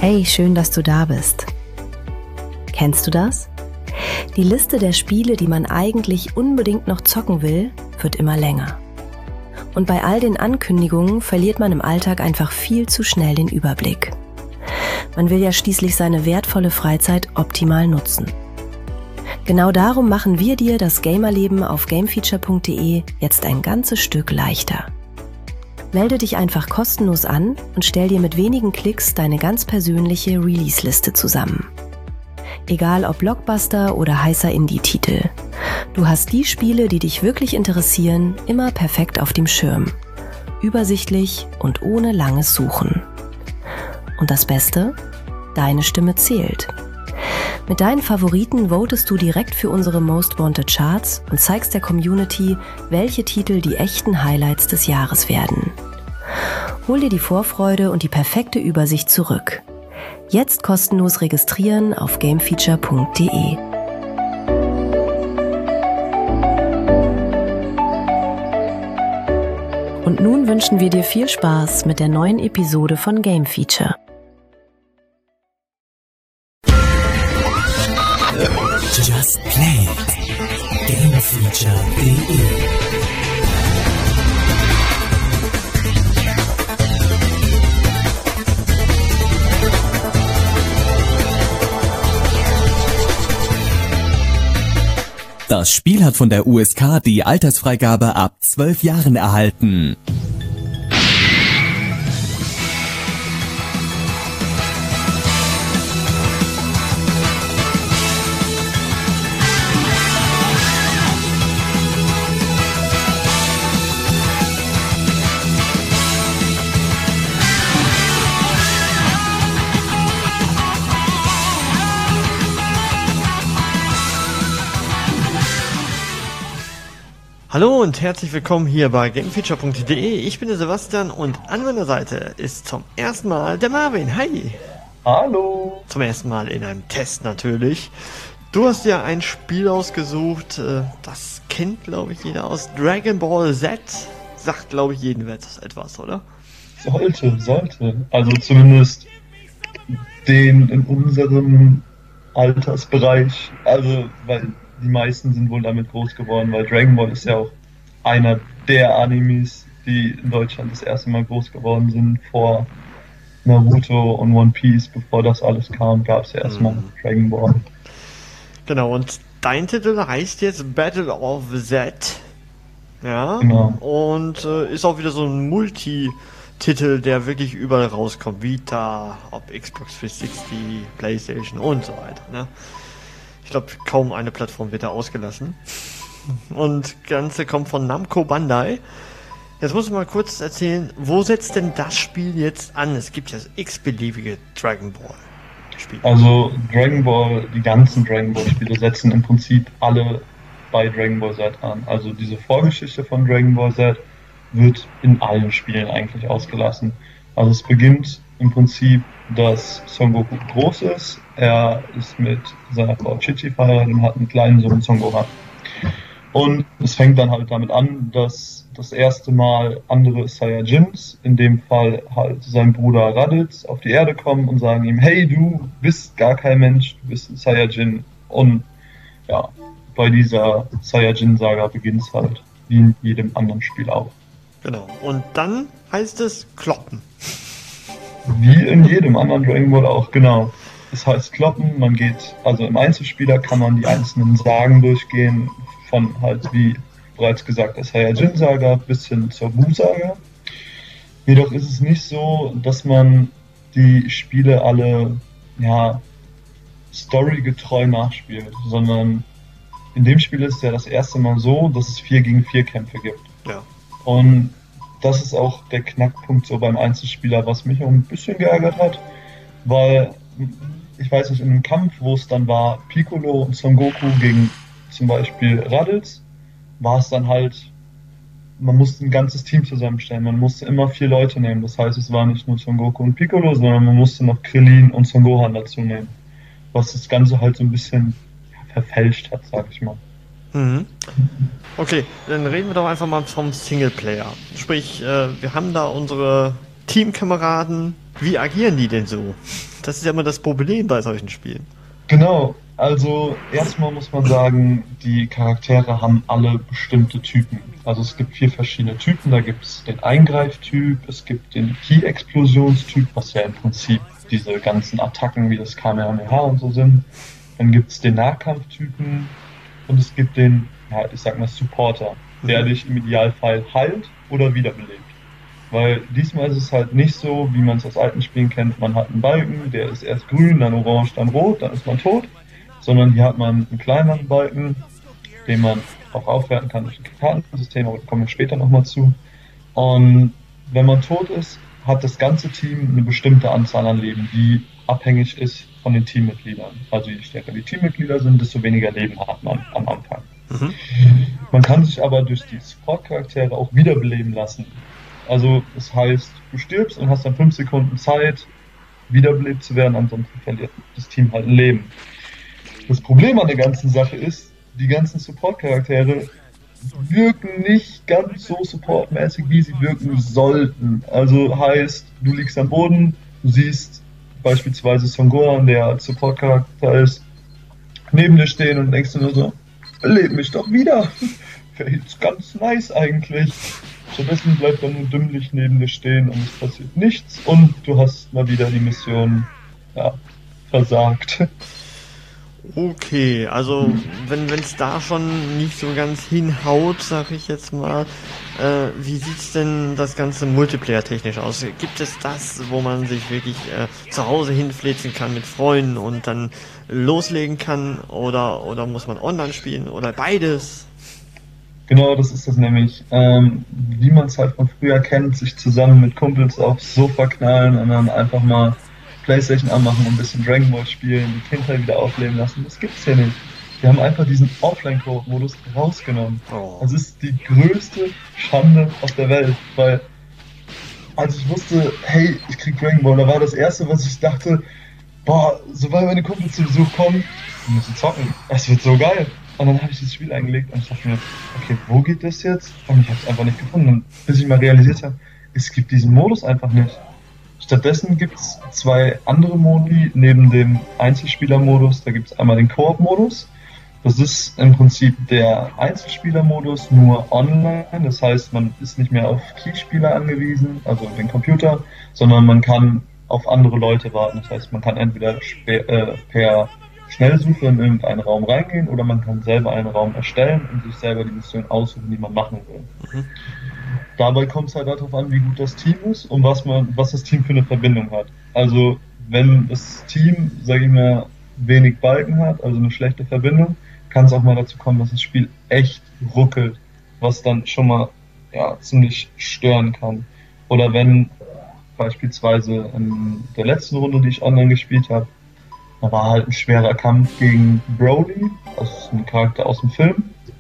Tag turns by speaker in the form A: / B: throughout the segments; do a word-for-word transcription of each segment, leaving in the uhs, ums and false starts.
A: Hey, schön, dass du da bist. Kennst du das? Die Liste der Spiele, die man eigentlich unbedingt noch zocken will, wird immer länger. Und bei all den Ankündigungen verliert man im Alltag einfach viel zu schnell den Überblick. Man will ja schließlich seine wertvolle Freizeit optimal nutzen. Genau darum machen wir dir das Gamerleben auf gamefeature punkt de jetzt ein ganzes Stück leichter. Melde dich einfach kostenlos an und stell dir mit wenigen Klicks deine ganz persönliche Release-Liste zusammen. Egal ob Blockbuster oder heißer Indie-Titel. Du hast die Spiele, die dich wirklich interessieren, immer perfekt auf dem Schirm. Übersichtlich und ohne langes Suchen. Und das Beste? Deine Stimme zählt. Mit deinen Favoriten votest du direkt für unsere Most Wanted Charts und zeigst der Community, welche Titel die echten Highlights des Jahres werden. Hol dir die Vorfreude und die perfekte Übersicht zurück. Jetzt kostenlos registrieren auf gamefeature punkt de. Und nun wünschen wir dir viel Spaß mit der neuen Episode von Game Feature.
B: Just Play it. gamefeature punkt de. Das Spiel hat von der U S K die Altersfreigabe ab zwölf Jahren erhalten.
C: Hallo und herzlich willkommen hier bei gamefeature punkt de. Ich bin der Sebastian und an meiner Seite ist zum ersten Mal der Marvin. Hi!
D: Hallo!
C: Zum ersten Mal in einem Test natürlich. Du hast ja ein Spiel ausgesucht, das kennt glaube ich jeder aus. Dragon Ball Z sagt glaube ich jeden etwas, oder?
D: Sollte, sollte. Also zumindest den in unserem Altersbereich. Also, weil die meisten sind wohl damit groß geworden, weil Dragon Ball ist ja auch einer der Animes, die in Deutschland das erste Mal groß geworden sind. Vor Naruto und One Piece, bevor das alles kam, gab es ja erstmal mhm. Dragon Ball.
C: Genau, und dein Titel heißt jetzt Battle of Z. Ja,
D: genau.
C: Und äh, ist auch wieder so ein Multi-Titel, der wirklich überall rauskommt. Vita, ob Xbox dreihundertsechzig, PlayStation und so weiter, ne? Ich glaube, kaum eine Plattform wird da ausgelassen. Und das Ganze kommt von Namco Bandai. Jetzt muss ich mal kurz erzählen, wo setzt denn das Spiel jetzt an? Es gibt ja x-beliebige Dragon Ball Spiele.
D: Also Dragon Ball, die ganzen Dragon Ball Spiele setzen im Prinzip alle bei Dragon Ball Z an. Also diese Vorgeschichte von Dragon Ball Z wird in allen Spielen eigentlich ausgelassen. Also es beginnt im Prinzip, dass Son Goku groß ist. Er ist mit seiner Frau Chi-Chi verheiratet und hat einen kleinen Sohn, Son Gohan. Und es fängt dann halt damit an, dass das erste Mal andere Saiyajins, in dem Fall halt sein Bruder Raditz, auf die Erde kommen und sagen ihm, hey, du bist gar kein Mensch, du bist ein Saiyajin. Und ja, bei dieser Saiyajin-Saga beginnt es halt, wie in jedem anderen Spiel auch.
C: Genau. Und dann heißt es kloppen.
D: Wie in jedem anderen Dragon Ball auch, genau. Es heißt kloppen, man geht, also im Einzelspieler kann man die einzelnen Sagen durchgehen, von halt, wie bereits gesagt, der Saiyajin-Saga bis hin zur Buu-Saga. Jedoch ist es nicht so, dass man die Spiele alle, ja, storygetreu nachspielt, sondern in dem Spiel ist es ja das erste Mal so, dass es vier gegen vier Kämpfe gibt.
C: Ja.
D: Und das ist auch der Knackpunkt so beim Einzelspieler, was mich auch ein bisschen geärgert hat, weil, ich weiß nicht, in einem Kampf, wo es dann war, Piccolo und Son Goku gegen zum Beispiel Raditz, war es dann halt, man musste ein ganzes Team zusammenstellen, man musste immer vier Leute nehmen, das heißt, es war nicht nur Son Goku und Piccolo, sondern man musste noch Krillin und Son Gohan dazu nehmen, was das Ganze halt so ein bisschen verfälscht hat, sag ich mal.
C: Mhm. Okay, dann reden wir doch einfach mal vom Singleplayer. Sprich, äh, wir haben da unsere Teamkameraden. Wie agieren die denn so? Das ist ja immer das Problem bei solchen Spielen.
D: Genau, also erstmal muss man sagen, die Charaktere haben alle bestimmte Typen. Also es gibt vier verschiedene Typen, da gibt es den Eingreiftyp, es gibt den Key-Explosionstyp, was ja im Prinzip diese ganzen Attacken wie das Kamehameha und so sind. Dann gibt es den Nahkampftypen und es gibt den, ja, ich sag mal Supporter, der mhm. dich im Idealfall heilt oder wiederbelebt. Weil diesmal ist es halt nicht so, wie man es aus alten Spielen kennt, man hat einen Balken, der ist erst grün, dann orange, dann rot, dann ist man tot. Sondern hier hat man einen kleineren Balken, den man auch aufwerten kann durch ein Kartensystem, aber da kommen wir später nochmal zu. Und wenn man tot ist, hat das ganze Team eine bestimmte Anzahl an Leben, die abhängig ist von den Teammitgliedern. Also je stärker die Teammitglieder sind, desto weniger Leben hat man am Anfang. Mhm. Man kann sich aber durch die Support-Charaktere auch wiederbeleben lassen. Also das heißt, du stirbst und hast dann fünf Sekunden Zeit, wiederbelebt zu werden, ansonsten verliert das Team halt ein Leben. Das Problem an der ganzen Sache ist, die ganzen Support-Charaktere wirken nicht ganz so supportmäßig, wie sie wirken sollten. Also heißt, du liegst am Boden, du siehst beispielsweise Son Gohan, der als Support-Charakter ist, neben dir stehen und denkst du nur so, beleb mich doch wieder. Wäre jetzt ganz nice eigentlich. Stattdessen bleibt er nur dümmlich neben dir stehen und es passiert nichts und du hast mal wieder die Mission, ja, versagt.
C: Okay, also wenn es da schon nicht so ganz hinhaut, sag ich jetzt mal, äh, wie sieht's denn das Ganze Multiplayer-technisch aus? Gibt es das, wo man sich wirklich äh, zu Hause hinfläzen kann mit Freunden und dann loslegen kann, oder oder muss man online spielen oder beides?
D: Genau, das ist das nämlich. Ähm, wie man es halt von früher kennt, sich zusammen mit Kumpels aufs Sofa knallen und dann einfach mal Playstation anmachen und ein bisschen Dragon Ball spielen, die Kindheit wieder aufleben lassen. Das gibt's hier nicht. Wir haben einfach diesen Offline-Koop-Modus rausgenommen. Oh. Das ist die größte Schande auf der Welt, weil als ich wusste, hey, ich krieg Dragon Ball, da war das erste, was ich dachte, boah, sobald meine Kumpels zu Besuch kommen, wir müssen zocken, es wird so geil. Und dann habe ich das Spiel eingelegt und ich dachte mir, okay, wo geht das jetzt? Und ich habe es einfach nicht gefunden. Und bis ich mal realisiert habe, es gibt diesen Modus einfach nicht. Stattdessen gibt es zwei andere Modi neben dem Einzelspieler-Modus. Da gibt es einmal den Koop-Modus. Das ist im Prinzip der Einzelspieler-Modus, nur online. Das heißt, man ist nicht mehr auf Keyspieler angewiesen, also den Computer, sondern man kann auf andere Leute warten. Das heißt, man kann entweder spe- äh, per Schnellsuche in irgendeinen Raum reingehen oder man kann selber einen Raum erstellen und sich selber die Mission aussuchen, die man machen will. Mhm. Dabei kommt es halt darauf an, wie gut das Team ist und was man, was das Team für eine Verbindung hat. Also wenn das Team, sage ich mal, wenig Balken hat, also eine schlechte Verbindung, kann es auch mal dazu kommen, dass das Spiel echt ruckelt, was dann schon mal ja ziemlich stören kann. Oder wenn beispielsweise in der letzten Runde, die ich online gespielt habe, da war halt ein schwerer Kampf gegen Broly, das ist ein Charakter aus dem Film.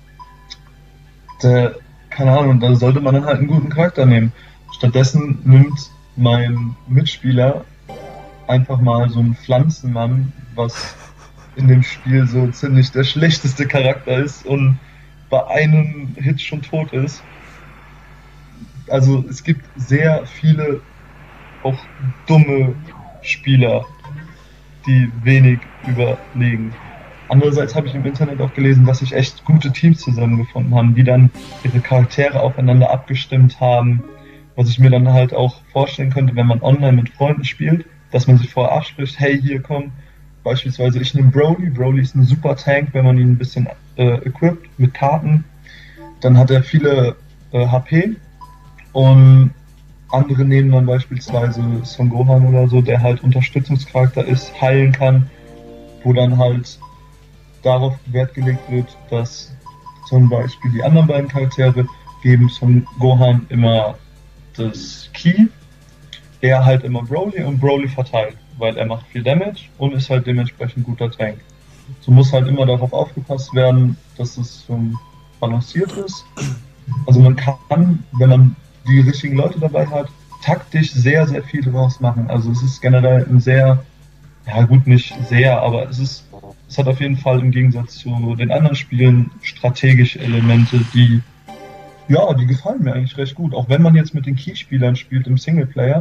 D: Der, keine Ahnung, da sollte man dann halt einen guten Charakter nehmen. Stattdessen nimmt mein Mitspieler einfach mal so einen Pflanzenmann, was in dem Spiel so ziemlich der schlechteste Charakter ist und bei einem Hit schon tot ist. Also es gibt sehr viele auch dumme Spieler, die wenig überlegen. Andererseits habe ich im Internet auch gelesen, dass sich echt gute Teams zusammengefunden haben, die dann ihre Charaktere aufeinander abgestimmt haben, was ich mir dann halt auch vorstellen könnte, wenn man online mit Freunden spielt, dass man sich vorher abspricht, hey, hier komm, beispielsweise ich nehme Broly, Broly ist ein super Tank, wenn man ihn ein bisschen äh, equipt mit Karten, dann hat er viele äh, H P und andere nehmen dann beispielsweise Son Gohan oder so, der halt Unterstützungscharakter ist, heilen kann, wo dann halt darauf Wert gelegt wird, dass zum Beispiel die anderen beiden Charaktere geben Son Gohan immer das Ki, er halt immer Broly und Broly verteilt, weil er macht viel Damage und ist halt dementsprechend guter Tank. So muss halt immer darauf aufgepasst werden, dass es so balanciert ist. Also man kann, wenn man die richtigen Leute dabei hat, taktisch sehr, sehr viel draus machen. Also es ist generell ein sehr, ja gut, nicht sehr, aber es ist, es hat auf jeden Fall im Gegensatz zu den anderen Spielen strategische Elemente, die, ja, die gefallen mir eigentlich recht gut. Auch wenn man jetzt mit den Key-Spielern spielt im Singleplayer,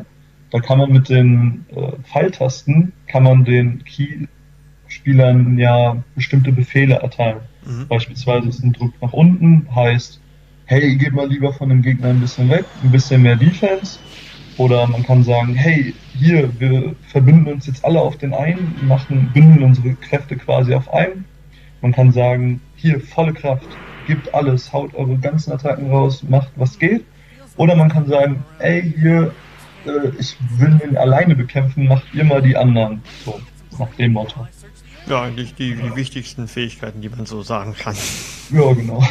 D: Da kann man mit den äh, Pfeiltasten, kann man den Key-Spielern ja bestimmte Befehle erteilen. Mhm. Beispielsweise ist ein Druck nach unten, heißt, hey, geht mal lieber von dem Gegner ein bisschen weg, ein bisschen mehr Defense. Oder man kann sagen, hey, hier, wir verbinden uns jetzt alle auf den einen, machen, binden unsere Kräfte quasi auf einen. Man kann sagen, hier, volle Kraft, gebt alles, haut eure ganzen Attacken raus, macht was geht. Oder man kann sagen, ey, hier, äh, ich will ihn alleine bekämpfen, macht ihr mal die anderen. So, nach dem Motto.
C: Ja, eigentlich die, die wichtigsten Fähigkeiten, die man so sagen kann.
D: Ja, genau.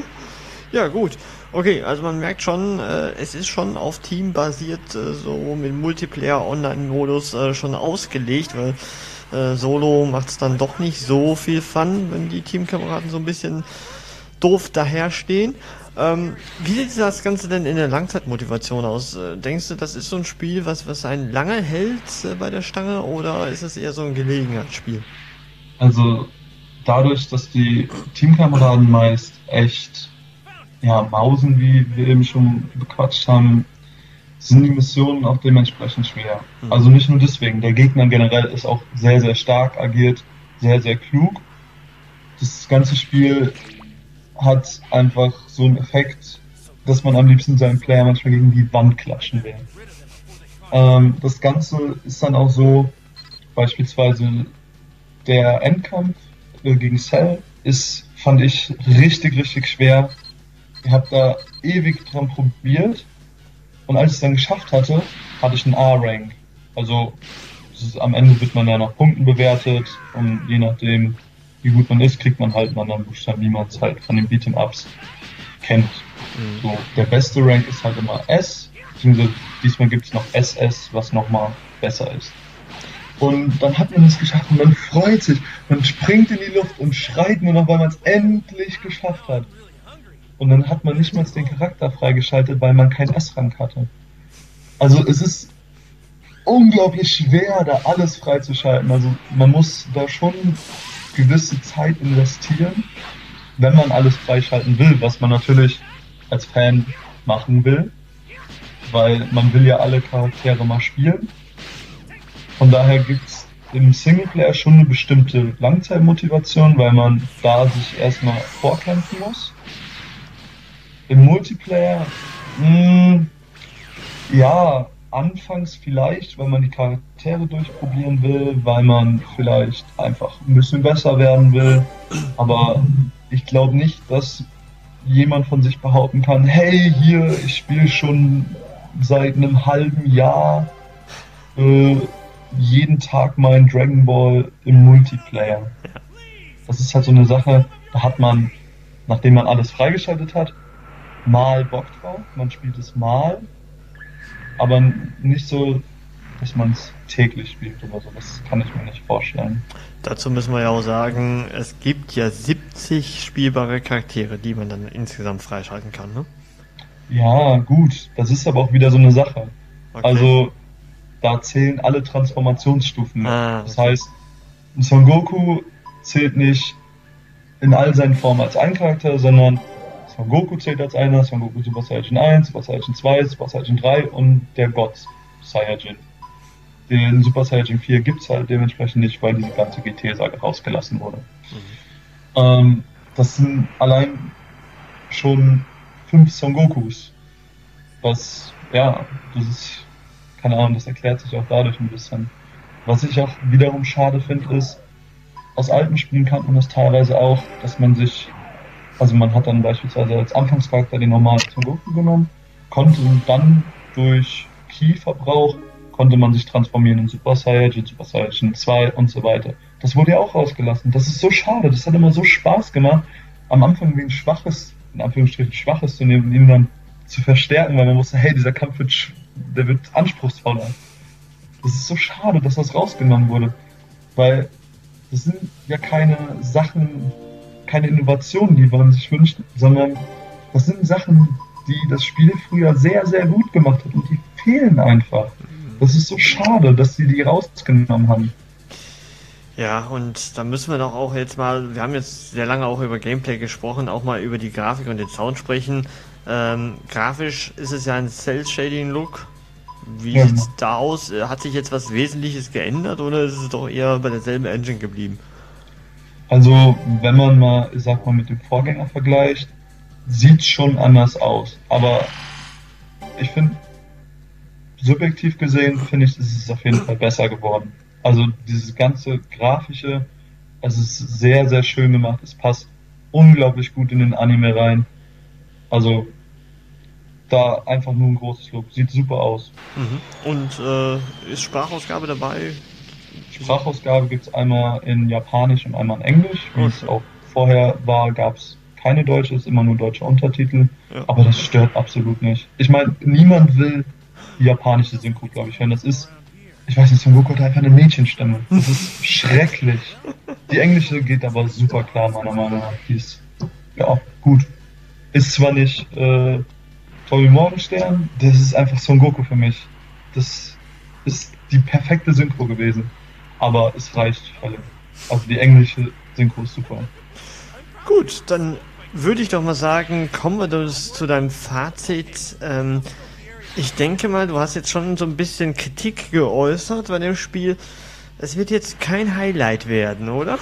C: Ja, gut. Okay, also man merkt schon, äh, es ist schon auf Team basiert, äh, so mit Multiplayer-Online-Modus äh, schon ausgelegt, weil äh, Solo macht es dann doch nicht so viel Fun, wenn die Teamkameraden so ein bisschen doof daherstehen. Ähm, wie sieht das Ganze denn in der Langzeitmotivation aus? Äh, denkst du, das ist so ein Spiel, was, was einen lange hält äh, bei der Stange, oder ist es eher so ein Gelegenheitsspiel?
D: Also dadurch, dass die Teamkameraden meist echt ja, Mausen, wie wir eben schon bequatscht haben, sind die Missionen auch dementsprechend schwer. Mhm. Also nicht nur deswegen, der Gegner generell ist auch sehr, sehr stark, agiert sehr, sehr klug. Das ganze Spiel hat einfach so einen Effekt, dass man am liebsten seinen Player manchmal gegen die Wand klatschen will. Ähm, das Ganze ist dann auch so, beispielsweise der Endkampf äh, gegen Cell ist, fand ich, richtig, richtig schwer. Ich habe da ewig dran probiert und als ich es dann geschafft hatte, hatte ich einen A-Rank. Also ist, am Ende wird man ja nach Punkten bewertet und je nachdem, wie gut man ist, kriegt man halt einen anderen Buchstaben, wie man es halt von den Beat'em-Ups kennt. Mhm. So, der beste Rank ist halt immer S, beziehungsweise diesmal gibt es noch S S, was nochmal besser ist. Und dann hat man es geschafft und man freut sich, man springt in die Luft und schreit nur noch, weil man es endlich geschafft hat. Und dann hat man nicht mal den Charakter freigeschaltet, weil man keinen S-Rank hatte. Also es ist unglaublich schwer, da alles freizuschalten. Also man muss da schon gewisse Zeit investieren, wenn man alles freischalten will, was man natürlich als Fan machen will, weil man will ja alle Charaktere mal spielen. Von daher gibt es im Singleplayer schon eine bestimmte Langzeitmotivation, weil man da sich erstmal vorkämpfen muss. Im Multiplayer, mh, ja, anfangs vielleicht, weil man die Charaktere durchprobieren will, weil man vielleicht einfach ein bisschen besser werden will, aber ich glaube nicht, dass jemand von sich behaupten kann, hey, hier, ich spiele schon seit einem halben Jahr äh, jeden Tag mein Dragon Ball im Multiplayer. Das ist halt so eine Sache, da hat man, nachdem man alles freigeschaltet hat, mal Bock drauf, man spielt es mal, aber nicht so, dass man es täglich spielt oder so, das kann ich mir nicht vorstellen.
C: Dazu müssen wir ja auch sagen, es gibt ja siebzig spielbare Charaktere, die man dann insgesamt freischalten kann, ne?
D: Ja, gut, das ist aber auch wieder so eine Sache.
C: Okay.
D: Also, da zählen alle Transformationsstufen.
C: Ah, okay.
D: Das heißt, Son Goku zählt nicht in all seinen Formen als ein Charakter, sondern Son Goku zählt als einer, Son Goku Super Saiyan eins, Super Saiyan zwei, Super Saiyan drei und der Gott Saiyajin. Den Super Saiyan vier gibt es halt dementsprechend nicht, weil diese ganze G T-Sage rausgelassen wurde. Mhm. Ähm, das sind allein schon fünf Son Gokus. Was, ja, das ist, keine Ahnung, das erklärt sich auch dadurch ein bisschen. Was ich auch wiederum schade finde, ist, aus alten Spielen kannte man das teilweise auch, dass man sich, also man hat dann beispielsweise als Anfangscharakter den normalen Son Goku genommen, konnte dann durch Ki-Verbrauch konnte man sich transformieren in Super Saiyajin, Super Saiyajin zwei und so weiter. Das wurde ja auch rausgelassen. Das ist so schade, das hat immer so Spaß gemacht, am Anfang wie ein schwaches, in Anführungsstrichen schwaches zu nehmen und ihn dann zu verstärken, weil man wusste, hey, dieser Kampf wird, der wird anspruchsvoller. Das ist so schade, dass das rausgenommen wurde, weil das sind ja keine Sachen, keine Innovationen, die man sich wünscht, sondern das sind Sachen, die das Spiel früher sehr, sehr gut gemacht hat und die fehlen einfach. Das ist so schade, dass sie die rausgenommen haben.
C: Ja, und da müssen wir doch auch jetzt mal, wir haben jetzt sehr lange auch über Gameplay gesprochen, auch mal über die Grafik und den Sound sprechen. Ähm, grafisch ist es ja ein Cell-Shading-Look. Wie
D: Ja.
C: sieht's da aus? Hat sich jetzt was Wesentliches geändert oder ist es doch eher bei derselben Engine geblieben?
D: Also, wenn man mal, ich sag mal, mit dem Vorgänger vergleicht, sieht schon anders aus. Aber ich finde, subjektiv gesehen, finde ich, ist es auf jeden Fall besser geworden. Also, dieses ganze Grafische, es ist sehr, sehr schön gemacht. Es passt unglaublich gut in den Anime rein. Also, da einfach nur ein großes Lob. Sieht super aus.
C: Mhm. Und äh, ist Sprachausgabe dabei?
D: Sprachausgabe gibt es einmal in Japanisch und einmal in Englisch. Wie es
C: Okay.
D: auch vorher war, gab es keine deutsche, es ist immer nur deutsche Untertitel.
C: Ja.
D: Aber das stört absolut nicht. Ich meine, niemand will die japanische Synchro, glaube ich, hören. Das ist, ich weiß nicht, Son Goku hat einfach eine Mädchenstimme. Das ist schrecklich. Die englische geht aber super klar, meiner Meinung nach. Die ist, ja, gut. Ist zwar nicht äh, Tobi Morgenstern, das ist einfach Son Goku für mich. Das ist die perfekte Synchro gewesen. Aber es reicht völlig. Also die englische Synchro ist super.
C: Gut, dann würde ich doch mal sagen, kommen wir das zu deinem Fazit. Ähm, ich denke mal, du hast jetzt schon so ein bisschen Kritik geäußert bei dem Spiel. Es wird jetzt kein Highlight werden, oder?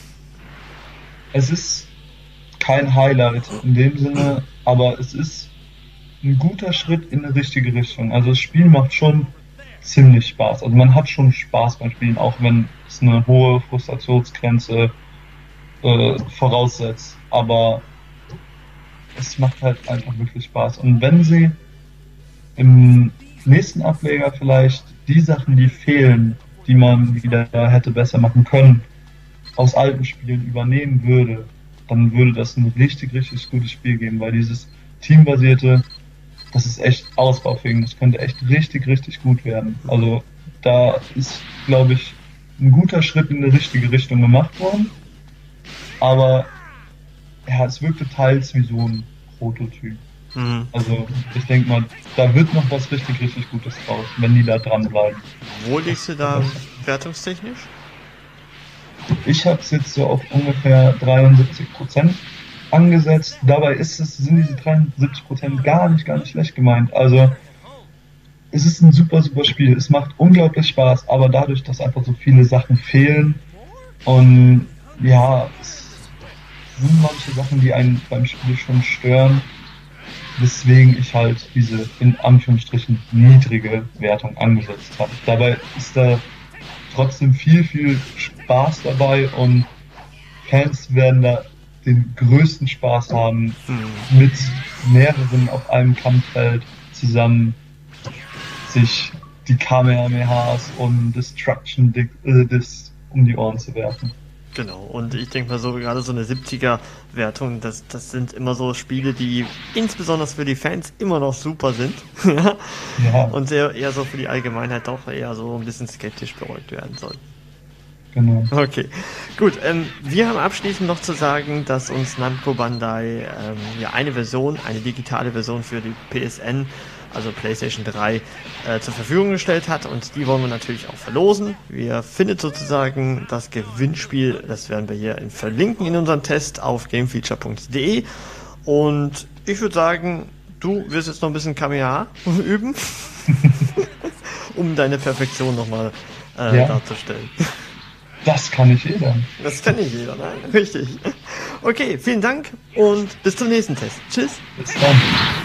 D: Es ist kein Highlight in dem Sinne, aber es ist ein guter Schritt in eine richtige Richtung. Also das Spiel macht schon ziemlich Spaß. Also man hat schon Spaß beim Spielen, auch wenn es eine hohe Frustrationsgrenze äh, voraussetzt. Aber es macht halt einfach wirklich Spaß. Und wenn sie im nächsten Ableger vielleicht die Sachen, die fehlen, die man wieder hätte besser machen können, aus alten Spielen übernehmen würde, dann würde das ein richtig, richtig gutes Spiel geben, weil dieses teambasierte, das ist echt ausbaufähig. Das könnte echt richtig, richtig gut werden. Also da ist, glaube ich, ein guter Schritt in die richtige Richtung gemacht worden. Aber ja, es wirkte teils wie so ein Prototyp.
C: Mhm.
D: Also ich denke mal, da wird noch was richtig, richtig Gutes draus, wenn die da dranbleiben.
C: Wo liegst du da wertungstechnisch?
D: Ich habe es jetzt so auf ungefähr dreiundsiebzig Prozent angesetzt. Dabei ist es, sind diese dreiundsiebzig Prozent gar nicht, gar nicht schlecht gemeint. Also es ist ein super, super Spiel. Es macht unglaublich Spaß, aber dadurch, dass einfach so viele Sachen fehlen und ja, es sind manche Sachen, die einen beim Spiel schon stören, weswegen ich halt diese in Anführungsstrichen niedrige Wertung angesetzt habe. Dabei ist da trotzdem viel, viel Spaß dabei und Fans werden da den größten Spaß haben,
C: Mhm.
D: mit mehreren auf einem Kampffeld zusammen sich die Kamehamehas und Destruction äh, Discs um die Ohren zu werfen.
C: Genau, und ich denke mal so, gerade so eine siebziger-Wertung, das, das sind immer so Spiele, die insbesondere für die Fans immer noch super sind.
D: Ja,
C: Und sehr, eher so für die Allgemeinheit doch eher so ein bisschen skeptisch beäugt werden sollten.
D: genau.
C: Okay, gut. Ähm, wir haben abschließend noch zu sagen, dass uns Namco Bandai ähm, ja eine Version, eine digitale Version für die P S N, also PlayStation drei, äh, zur Verfügung gestellt hat und die wollen wir natürlich auch verlosen. Wir findet sozusagen das Gewinnspiel, das werden wir hier in, verlinken in unserem Test auf gamefeature punkt de und ich würde sagen, du wirst jetzt noch ein bisschen Kamehameha üben, um deine Perfektion nochmal äh,
D: Ja.
C: darzustellen.
D: Das kann nicht jeder.
C: Das kann nicht jeder, nein, richtig. Okay, vielen Dank und bis zum nächsten Test. Tschüss.
D: Bis dann.